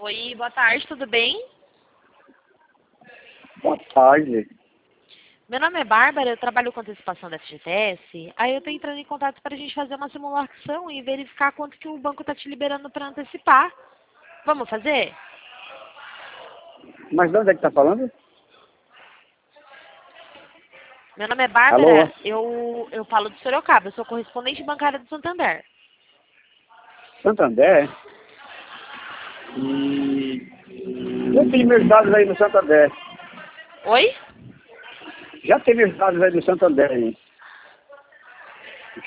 Oi, boa tarde, tudo bem? Boa tarde. Meu nome é Bárbara, eu trabalho com antecipação da FGTS. Aí eu tô entrando em contato para a gente fazer uma simulação e verificar quanto que o banco está te liberando para antecipar. Vamos fazer? Mas de onde é que tá falando? Meu nome é Alô? Bárbara, eu falo de Sorocaba, eu sou correspondente bancária do Santander. Santander? Já tem meus dados aí no Santander. Oi? Já tem meus dados aí no Santander, hein?